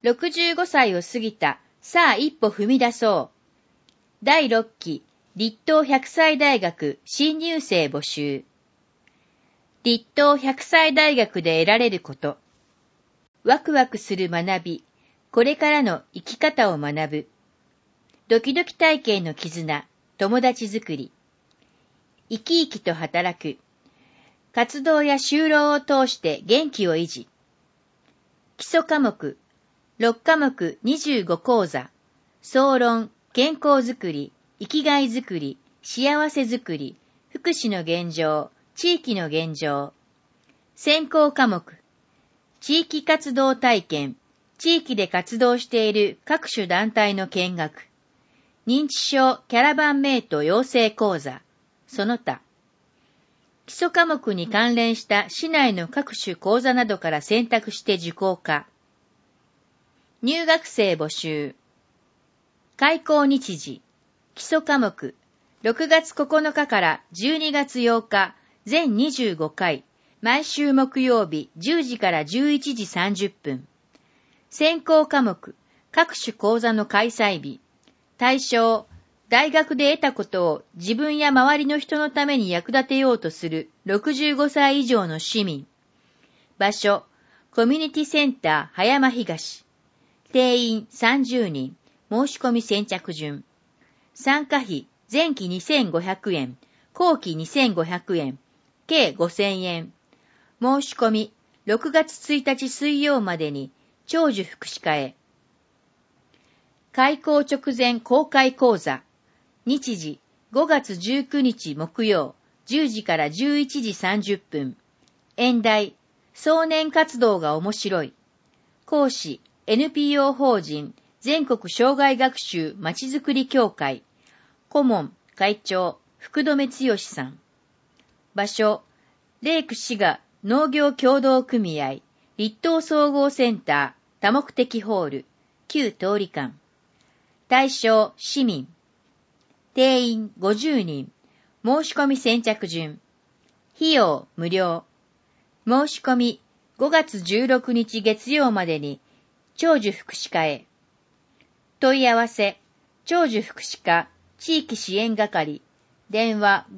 65歳を過ぎた。さあ一歩踏み出そう。第6期立東100歳大学新入生募集。立東100歳大学で得られること。ワクワクする学び。これからの生き方を学ぶ。ドキドキ体験の絆。友達づくり。生き生きと働く。活動や就労を通して元気を維持。基礎科目。6科目25講座。総論、健康づくり、生きがいづくり、幸せづくり、福祉の現状、地域の現状。専攻科目。地域活動体験、地域で活動している各種団体の見学。認知症キャラバンメイト養成講座。その他。基礎科目に関連した市内の各種講座などから選択して受講可。入学生募集。開講日時。基礎科目。6月9日から12月8日、全25回。毎週木曜日10時から11時30分。専攻科目。各種講座の開催日。対象。大学で得たことを自分や周りの人のために役立てようとする65歳以上の市民。場所。コミュニティセンター葉山東。定員30人。申し込み先着順。参加費、前期2500円、後期2500円、計5000円。申し込み、6月1日水曜までに、長寿福祉課へ。開校直前公開講座。日時、5月19日木曜、10時から11時30分。演題、壮年活動が面白い。講師、NPO 法人、全国障害学習まちづくり協会。顧問、会長、福留剛さん。場所、レイク滋賀農業協同組合、立東総合センター、多目的ホール、旧通り館。対象、市民。定員50人。申し込み先着順。費用、無料。申し込み、5月16日月曜までに、長寿福祉課へ。問い合わせ、長寿福祉課、地域支援係、電話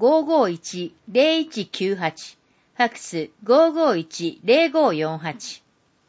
551-0198、ファクス551-0548。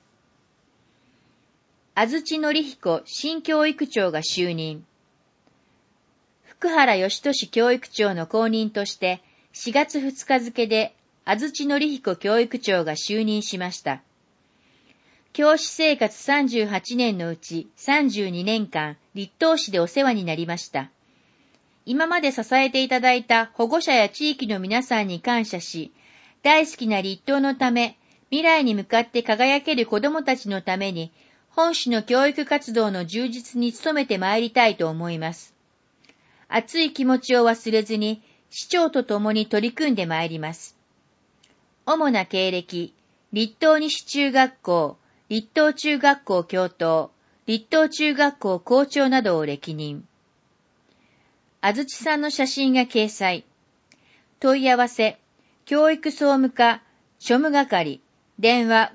安土則彦新教育長が就任。福原義俊教育長の後任として、4月2日付で安土則彦教育長が就任しました。教師生活38年のうち32年間、立東市でお世話になりました。今まで支えていただいた保護者や地域の皆さんに感謝し、大好きな立東のため、未来に向かって輝ける子どもたちのために、本市の教育活動の充実に努めてまいりたいと思います。熱い気持ちを忘れずに、市長と共に取り組んでまいります。主な経歴、立東西中学校、立東中学校教頭、立東中学校校長などを歴任。安土さんの写真が掲載。問い合わせ、教育総務課、庶務係、電話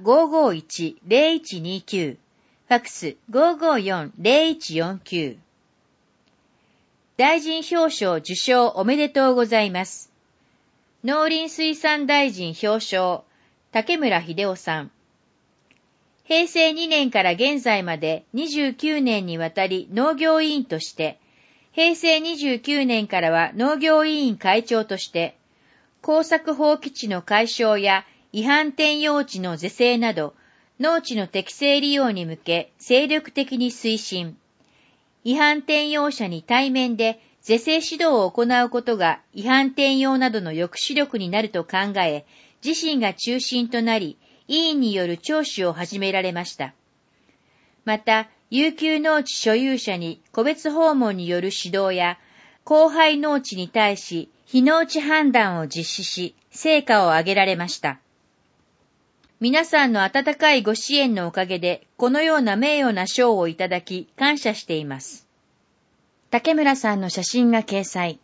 551-0129、ファクス554-0149。大臣表彰受賞おめでとうございます。農林水産大臣表彰、竹村秀夫さん。平成2年から現在まで29年にわたり農業委員として、平成29年からは農業委員会長として、耕作放棄地の解消や違反転用地の是正など、農地の適正利用に向け精力的に推進。違反転用者に対面で是正指導を行うことが違反転用などの抑止力になると考え、自身が中心となり、委員による聴取を始められました。また、遊休農地所有者に個別訪問による指導や、荒廃農地に対し非農地判断を実施し、成果を上げられました。皆さんの温かいご支援のおかげで、このような名誉な賞をいただき、感謝しています。竹村さんの写真が掲載。